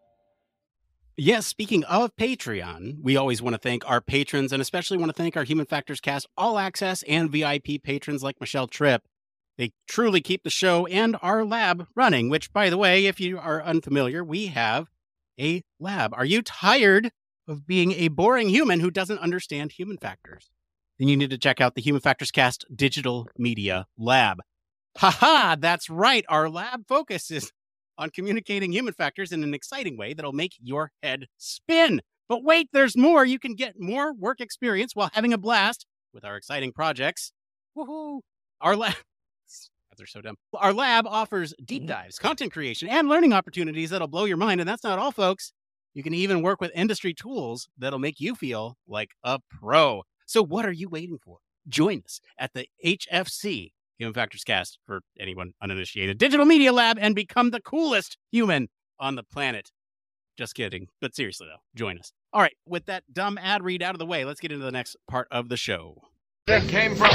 Yes, speaking of Patreon, we always want to thank our patrons and especially want to thank our Human Factors Cast All Access and V I P patrons like Michelle Tripp. They truly keep the show and our lab running, which, by the way, if you are unfamiliar, we have a lab. Are you tired of being a boring human who doesn't understand human factors? Then you need to check out the Human Factors Cast Digital Media Lab. Ha-ha! That's right. Our lab focuses on communicating human factors in an exciting way that'll make your head spin. But wait, there's more. You can get more work experience while having a blast with our exciting projects. Woohoo! Our lab... They're so dumb. Our lab offers deep dives, content creation, and learning opportunities that'll blow your mind. And that's not all, folks. You can even work with industry tools that'll make you feel like a pro. So what are you waiting for? Join us at the H F C, Human Factors Cast, for anyone uninitiated, Digital Media Lab, and become the coolest human on the planet. Just kidding. But seriously, though, join us. All right, with that dumb ad read out of the way, let's get into the next part of the show. It came from...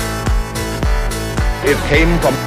It came from...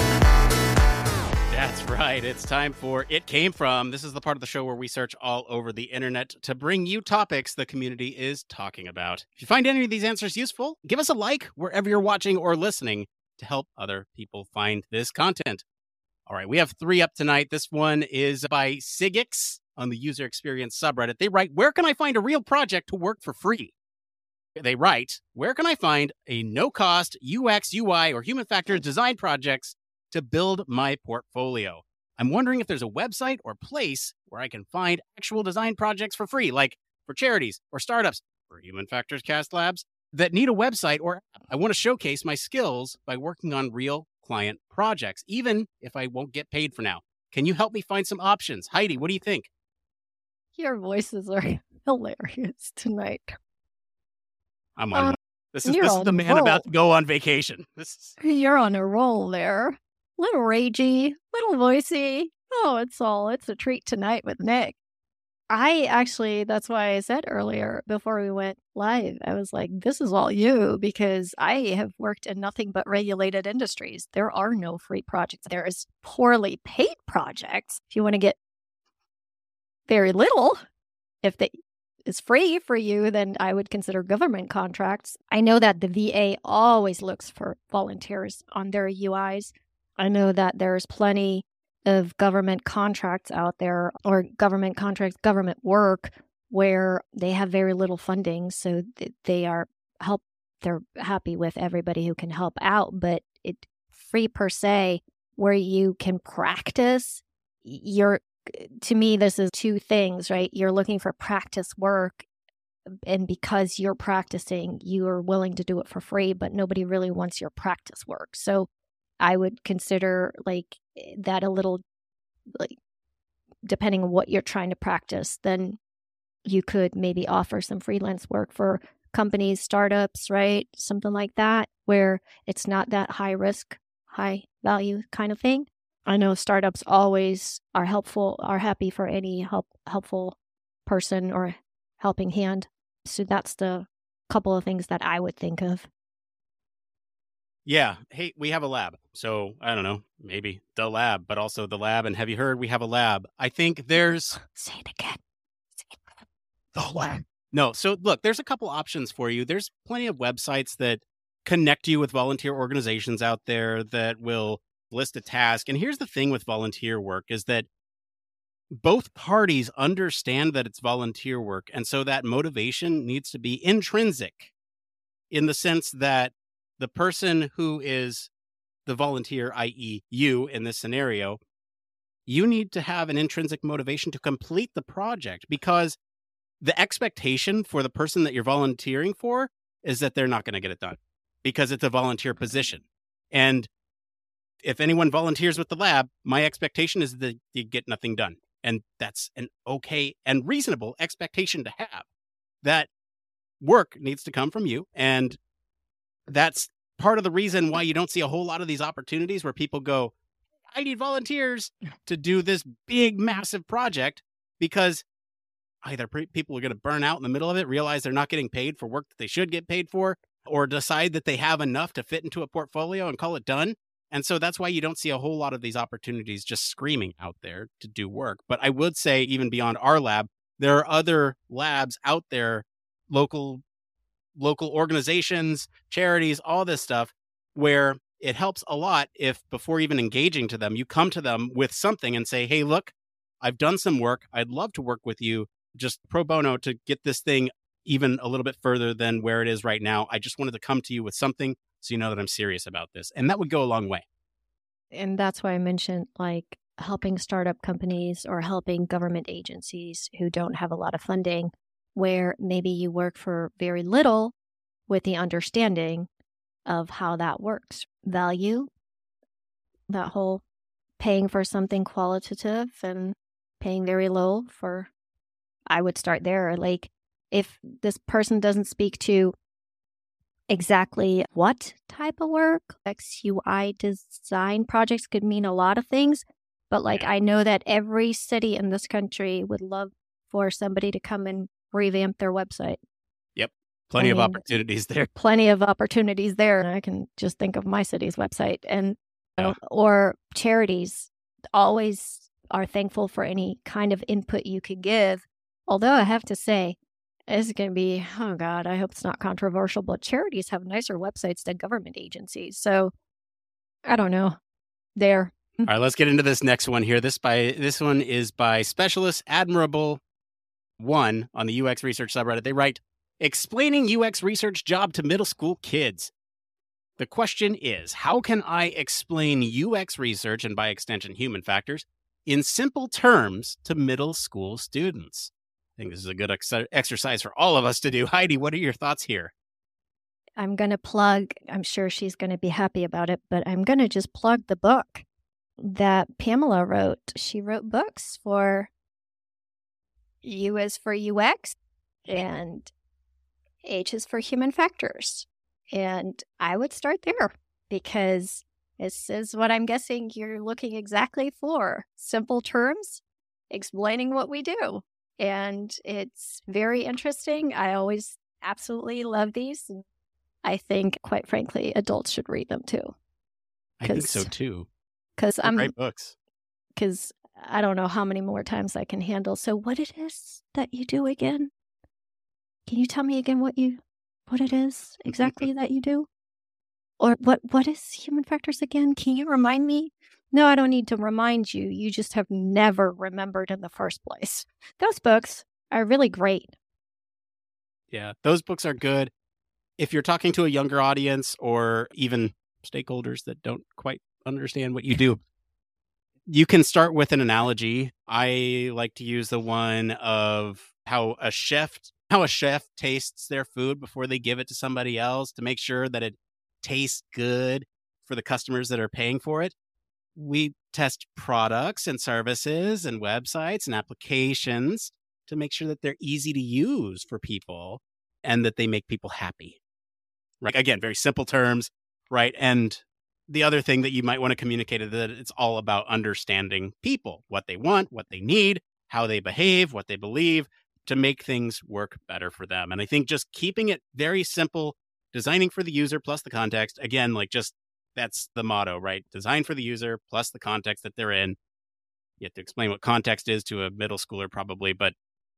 That's right. It's time for It Came From. This is the part of the show where we search all over the internet to bring you topics the community is talking about. If you find any of these answers useful, give us a like wherever you're watching or listening to help other people find this content. All right, we have three up tonight. This one is by Sigix on the User Experience subreddit. They write, where can I find a real project to work for free? They write, where can I find a no-cost U X, U I, or human factors design projects to build my portfolio? I'm wondering if there's a website or place where I can find actual design projects for free, like for charities or startups or Human Factors Cast Labs that need a website or app. I want to showcase my skills by working on real client projects, even if I won't get paid for now. Can you help me find some options? Heidi, what do you think? Your voices are hilarious tonight. I'm on. Um, this is this is the man roll. about to go on vacation. This is... You're on a roll there. Little ragey, little voicey. Oh, it's all, it's a treat tonight with Nick. I actually, that's why I said earlier before we went live, I was like, this is all you, because I have worked in nothing but regulated industries. There are no free projects. There is poorly paid projects. If you want to get very little, if they is free for you, then I would consider government contracts. I know that the V A always looks for volunteers on their U Is. I know that there's plenty of government contracts out there, or government contracts, government work, where they have very little funding, so they are help. They're happy with everybody who can help out, but it free per se, where you can practice. You're To me, this is two things, right? You're looking for practice work, and because you're practicing, you are willing to do it for free, but nobody really wants your practice work. So I would consider like that a little, like, depending on what you're trying to practice, then you could maybe offer some freelance work for companies, startups, right? Something like that, where it's not that high risk, high value kind of thing. I know startups always are helpful, are happy for any help, helpful person or helping hand. So that's the couple of things that I would think of. Yeah. Hey, we have a lab. So I don't know, maybe the lab, but also the lab. And have you heard we have a lab? I think there's... Say it again. Say it again. The lab. No. So look, there's a couple options for you. There's plenty of websites that connect you with volunteer organizations out there that will list a task. And here's the thing with volunteer work is that both parties understand that it's volunteer work. And so that motivation needs to be intrinsic in the sense that the person who is the volunteer, that is you in this scenario, you need to have an intrinsic motivation to complete the project, because the expectation for the person that you're volunteering for is that they're not going to get it done because it's a volunteer position. And if anyone volunteers with the lab, my expectation is that you get nothing done. And that's an okay and reasonable expectation to have. That work needs to come from you. And that's part of the reason why you don't see a whole lot of these opportunities where people go, I need volunteers to do this big, massive project, because either pre- people are going to burn out in the middle of it, realize they're not getting paid for work that they should get paid for, or decide that they have enough to fit into a portfolio and call it done. And so that's why you don't see a whole lot of these opportunities just screaming out there to do work. But I would say, even beyond our lab, there are other labs out there, local local organizations, charities, all this stuff, where it helps a lot if before even engaging to them, you come to them with something and say, hey, look, I've done some work. I'd love to work with you just pro bono to get this thing even a little bit further than where it is right now. I just wanted to come to you with something so you know that I'm serious about this. And that would go a long way. And that's why I mentioned like helping startup companies or helping government agencies who don't have a lot of funding, where maybe you work for very little with the understanding of how that works. Value, that whole paying for something qualitative and paying very low for, I would start there. Like if this person doesn't speak to exactly what type of work, X U I design projects could mean a lot of things, but like I know that every city in this country would love for somebody to come and revamp their website. Yep. Plenty I of mean, opportunities there. Plenty of opportunities there. I can just think of my city's website. And you know, or charities always are thankful for any kind of input you could give. Although I have to say, it's going to be, oh God, I hope it's not controversial, but charities have nicer websites than government agencies. So I don't know. There. All right, let's get into this next one here. This by this one is by Specialist Admirable One on the U X Research subreddit. They write, explaining U X research job to middle school kids. The question is, how can I explain U X research, and by extension human factors, in simple terms to middle school students? I think this is a good ex- exercise for all of us to do. Heidi, what are your thoughts here? I'm going to plug, I'm sure she's going to be happy about it, but I'm going to just plug the book that Pamela wrote. She wrote books for U is for U X and H is for human factors. And I would start there because this is what I'm guessing you're looking exactly for. Simple terms, explaining what we do. And it's very interesting. I always absolutely love these. I think, quite frankly, adults should read them too. I think so too. Because I'm great books. Because I don't know how many more times I can handle. So, what it is that you do again? Can you tell me again what you, what it is exactly that you do? Or what what is human factors again? Can you remind me? No, I don't need to remind you. You just have never remembered in the first place. Those books are really great. Yeah, those books are good. If you're talking to a younger audience or even stakeholders that don't quite understand what you do, you can start with an analogy. I like to use the one of how a chef how a chef tastes their food before they give it to somebody else to make sure that it tastes good for the customers that are paying for it. We test products and services and websites and applications to make sure that they're easy to use for people and that they make people happy. Right? Again, very simple terms, right? And the other thing that you might want to communicate is that it's all about understanding people, what they want, what they need, how they behave, what they believe, to make things work better for them. And I think just keeping it very simple, designing for the user plus the context, again, like just that's the motto, right? Design for the user plus the context that they're in. You have to explain what context is to a middle schooler probably, but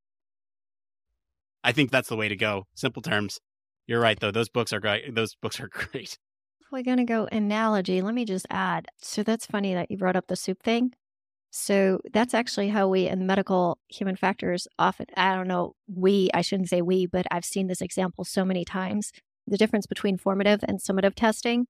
I think that's the way to go. Simple terms. You're right, though. Those books are great. Those books are great. If we're going to go analogy, let me just add. So that's funny that you brought up the soup thing. So that's actually how we in medical human factors often, I don't know, we, I shouldn't say we, but I've seen this example so many times. The difference between formative and summative testing.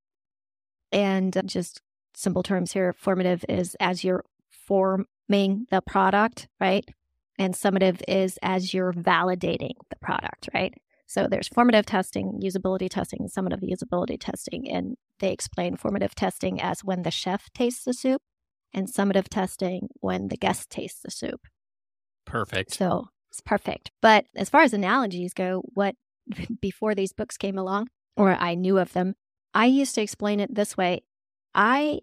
And just simple terms here, formative is as you're forming the product, right? And summative is as you're validating the product, right? So there's formative testing, usability testing, and summative usability testing. And they explain formative testing as when the chef tastes the soup and summative testing when the guest tastes the soup. Perfect. So it's perfect. But as far as analogies go, what before these books came along, or I knew of them, I used to explain it this way. I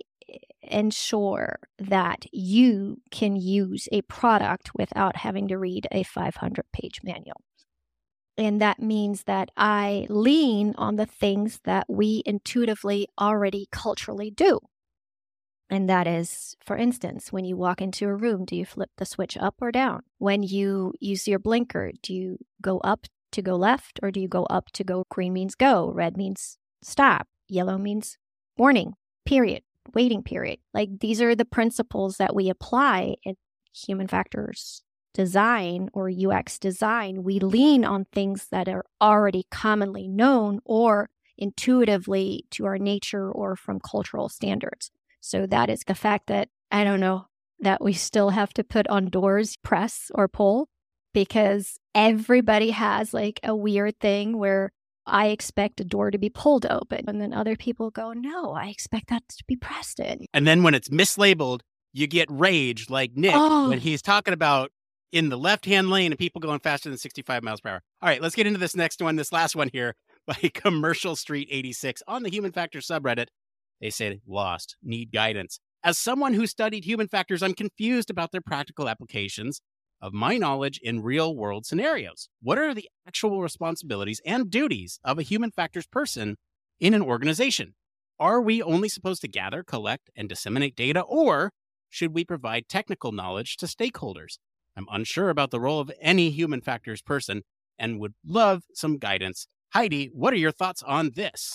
ensure that you can use a product without having to read a five hundred page manual. And that means that I lean on the things that we intuitively already culturally do. And that is, for instance, when you walk into a room, do you flip the switch up or down? When you use your blinker, do you go up to go left or do you go up to go green means go, red means stop, yellow means warning, period, waiting period. Like these are the principles that we apply in human factors design or U X design. We lean on things that are already commonly known or intuitively to our nature or from cultural standards. So that is the fact that, I don't know, that we still have to put on doors, press or pull, because everybody has like a weird thing where I expect a door to be pulled open. And then other people go, no, I expect that to be pressed in. And then when it's mislabeled, you get rage like Nick Oh. when he's talking about in the left-hand lane and people going faster than sixty-five miles per hour. All right, let's get into this next one, this last one here by Commercial Street eighty-six on the Human Factors subreddit. They say, lost, need guidance. As someone who studied human factors, I'm confused about their practical applications of my knowledge in real-world scenarios. What are the actual responsibilities and duties of a human factors person in an organization? Are we only supposed to gather, collect, and disseminate data, or should we provide technical knowledge to stakeholders? I'm unsure about the role of any human factors person and would love some guidance. Heidi, what are your thoughts on this?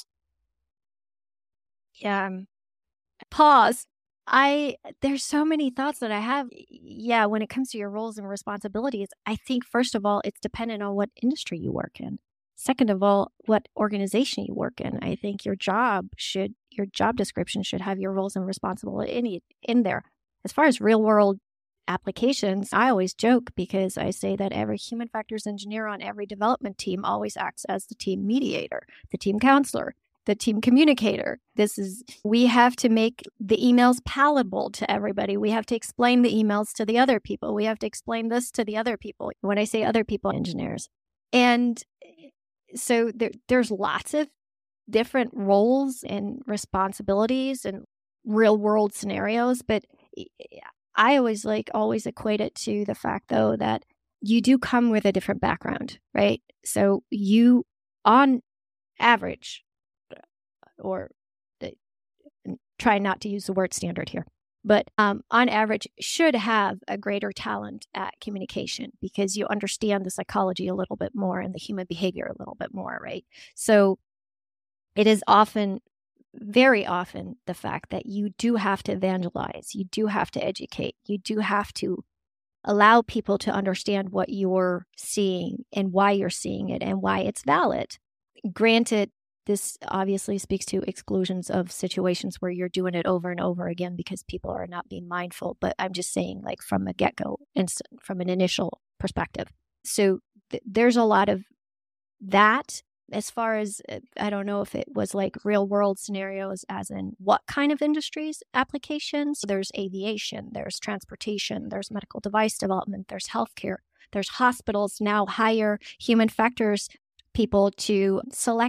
Yeah. Um, pause. I, there's so many thoughts that I have. Yeah. When it comes to your roles and responsibilities, I think first of all, it's dependent on what industry you work in. Second of all, what organization you work in. I think your job should, your job description should have your roles and responsibilities in, in there. As far as real world applications, I always joke because I say that every human factors engineer on every development team always acts as the team mediator, the team counselor, the team communicator. This is, we have to make the emails palatable to everybody. We have to explain the emails to the other people. We have to explain this to the other people. When I say other people, engineers. And so there, there's lots of different roles and responsibilities and real world scenarios, but I always like always equate it to the fact though that you do come with a different background, right? So you on average, or try not to use the word standard here, but um, on average should have a greater talent at communication because you understand the psychology a little bit more and the human behavior a little bit more, right? So it is often very often the fact that you do have to evangelize, you do have to educate, you do have to allow people to understand what you're seeing and why you're seeing it and why it's valid. Granted, this obviously speaks to exclusions of situations where you're doing it over and over again because people are not being mindful, but I'm just saying like from a get-go instant, from an initial perspective. So th- there's a lot of that. As far as, I don't know if it was like real world scenarios as in what kind of industries, applications. There's aviation, there's transportation, there's medical device development, there's healthcare, there's hospitals now hire human factors people to select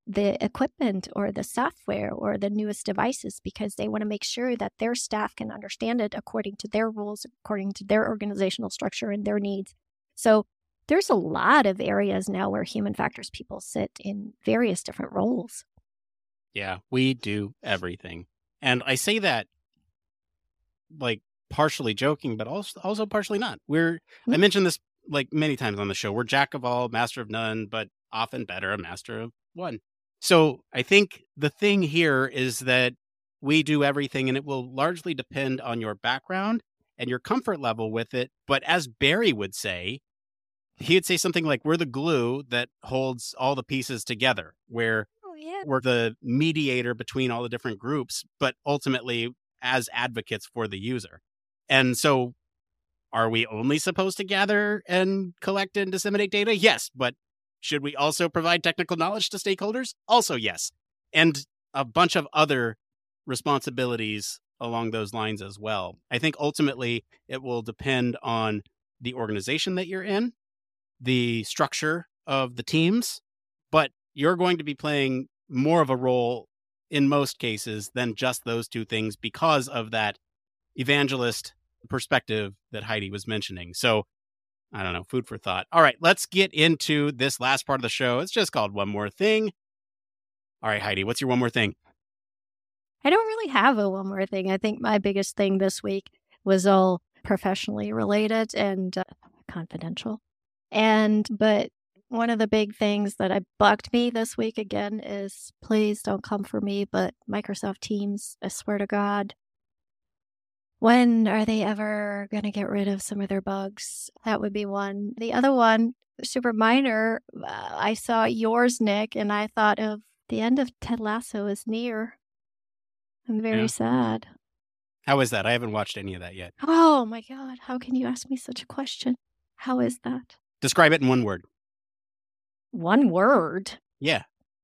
the equipment or the software or the newest devices because they want to make sure that their staff can understand it according to their rules, according to their organizational structure and their needs. So there's a lot of areas now where human factors people sit in various different roles. Yeah, we do everything. And I say that like partially joking, but also also partially not. We're mm-hmm. I mentioned this like many times on the show. We're jack of all, master of none, but often better, a master of one. So I think the thing here is that we do everything, and it will largely depend on your background and your comfort level with it. But as Barry would say, he would say something like, we're the glue that holds all the pieces together, where oh, yeah. we're the mediator between all the different groups, but ultimately as advocates for the user. And so are we only supposed to gather and collect and disseminate data? Yes, but should we also provide technical knowledge to stakeholders? Also, yes. And a bunch of other responsibilities along those lines as well. I think ultimately it will depend on the organization that you're in, the structure of the teams, but you're going to be playing more of a role in most cases than just those two things because of that evangelist perspective that Heidi was mentioning. So I don't know, food for thought. All right, let's get into this last part of the show. It's just called One More Thing. All right, Heidi, what's your one more thing? I don't really have a one more thing. I think my biggest thing this week was all professionally related and uh, confidential. And, but one of the big things that I bugged me this week again is please don't come for me, but Microsoft Teams, I swear to God, when are they ever going to get rid of some of their bugs? That would be one. The other one, super minor, uh, I saw yours, Nick, and I thought of the end of Ted Lasso is near. I'm very yeah. sad. How is that? I haven't watched any of that yet. Oh my God. How can you ask me such a question? How is that? Describe it in one word. One word? Yeah.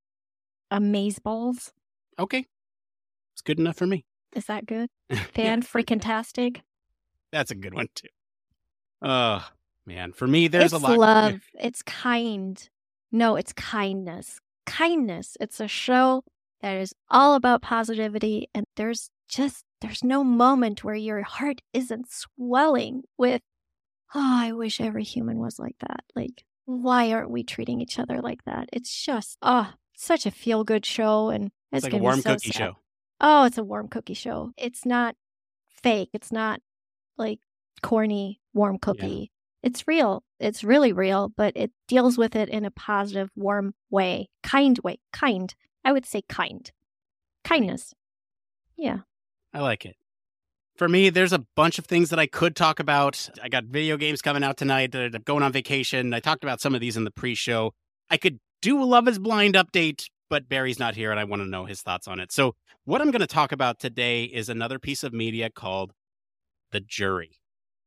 Amazeballs. Okay. It's good enough for me. Is that good? Fan freaking tastic. That's a good one too. Oh man, for me, there's it's a lot. Love. It's kind. No, it's kindness. Kindness. It's a show that is all about positivity, and there's just there's no moment where your heart isn't swelling with, oh, I wish every human was like that. Like, why aren't we treating each other like that? It's just oh, such a feel good show, and it's, it's like a warm so cookie sad. show. Oh, it's a warm cookie show. It's not fake. It's not like corny warm cookie. Yeah. It's real. It's really real, but it deals with it in a positive, warm way. Kind way. Kind. I would say kind. Kindness. Yeah. I like it. For me, there's a bunch of things that I could talk about. I got video games coming out tonight. I'm going on vacation. I talked about some of these in the pre-show. I could do a Love is Blind update, but Barry's not here and I want to know his thoughts on it. So what I'm going to talk about today is another piece of media called The Jury.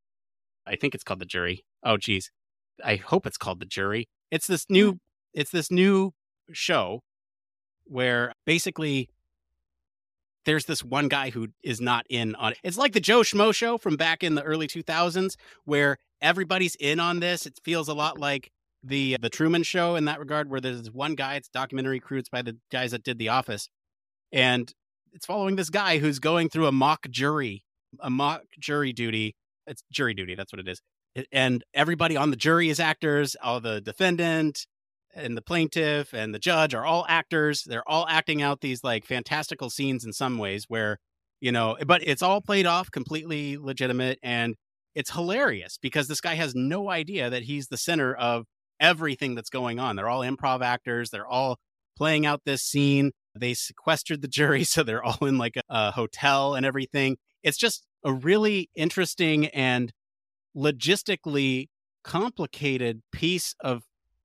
I think it's called The Jury. Oh, geez. I hope it's called The Jury. It's this new, it's this new show where basically there's this one guy who is not in on it. It's like the Joe Schmo show from back in the early two thousands where everybody's in on this. It feels a lot like the the Truman Show in that regard, where there's one guy, it's documentary crew, it's by the guys that did The Office. And it's following this guy who's going through a mock jury, a mock jury duty. It's jury duty. That's what it is. And everybody on the jury is actors. All the defendant and the plaintiff and the judge are all actors. They're all acting out these like fantastical scenes in some ways where, you know, but it's all played off completely legitimate. And it's hilarious because this guy has no idea that he's the center of everything that's going on. They're all improv actors. They're all playing out this scene. They sequestered the jury, so they're all in like a, a hotel and everything. It's just a really interesting and logistically complicated piece of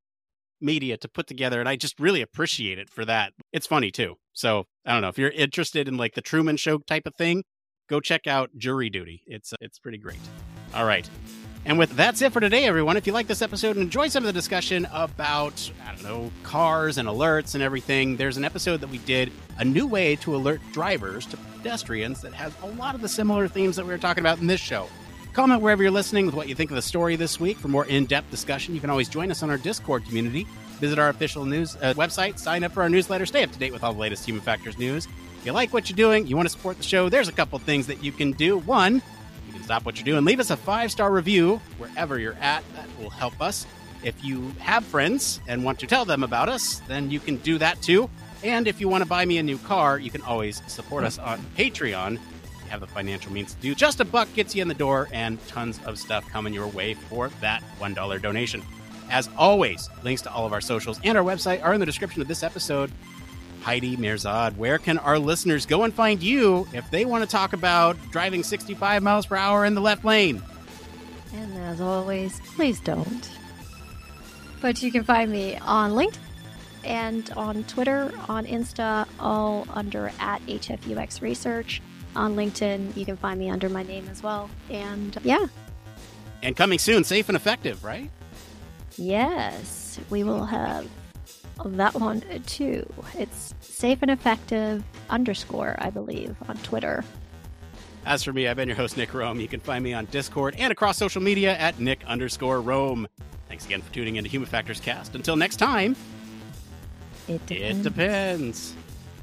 media to put together, and I just really appreciate it for that. It's funny too. So I don't know if you're interested in like the Truman Show type of thing, go check out Jury Duty. It's it's pretty great. All right. And with that's it for today, everyone. If you like this episode and enjoy some of the discussion about, I don't know, cars and alerts and everything, there's an episode that we did, a new way to alert drivers to pedestrians, that has a lot of the similar themes that we were talking about in this show. Comment wherever you're listening with what you think of the story this week. For more in-depth discussion, you can always join us on our Discord community Visit our official news uh, website, sign up for our newsletter, stay up to date with all the latest Human Factors news. If you like what you're doing, you want to support the show, there's a couple things that you can do. One, you can stop what you're doing, leave us a five-star review wherever you're at. That will help us. If you have friends and want to tell them about us, then you can do that too. And if you want to buy me a new car, you can always support us on Patreon. You have the financial means to do. Just a buck gets you in the door, and tons of stuff coming your way for that one dollar donation. As always, links to all of our socials and our website are in the description of this episode. Heidi Mehrzad, where can our listeners go and find you if they want to talk about driving sixty-five miles per hour in the left lane? And as always, please don't. But you can find me on LinkedIn and on Twitter, on Insta, all under at H F U X Research. On LinkedIn, you can find me under my name as well. And yeah. And coming soon, Safe and Effective, right? Yes, we will have that one too. It's Safe and Effective underscore, I believe, on Twitter. As for me, I've been your host, Nick Rome. You can find me on Discord and across social media at Nick underscore Rome. Thanks again for tuning into Human Factors Cast. Until next time, it depends. It depends.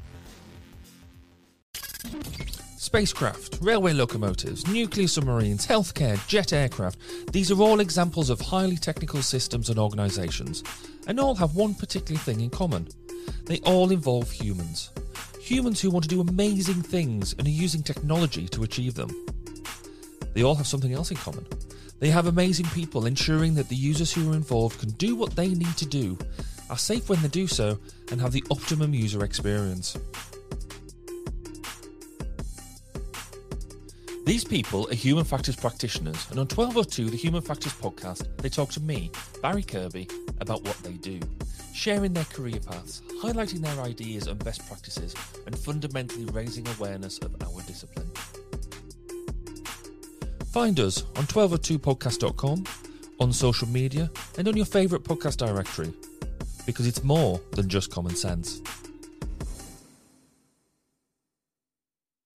Spacecraft, railway locomotives, nuclear submarines, healthcare, jet aircraft, these are all examples of highly technical systems and organisations, and all have one particular thing in common. They all involve humans. Humans who want to do amazing things and are using technology to achieve them. They all have something else in common. They have amazing people ensuring that the users who are involved can do what they need to do, are safe when they do so, and have the optimum user experience. These people are Human Factors practitioners, and on twelve oh two, the Human Factors podcast, they talk to me, Barry Kirby, about what they do, sharing their career paths, highlighting their ideas and best practices, and fundamentally raising awareness of our discipline. Find us on twelve oh two podcast dot com, on social media, and on your favourite podcast directory, because it's more than just common sense.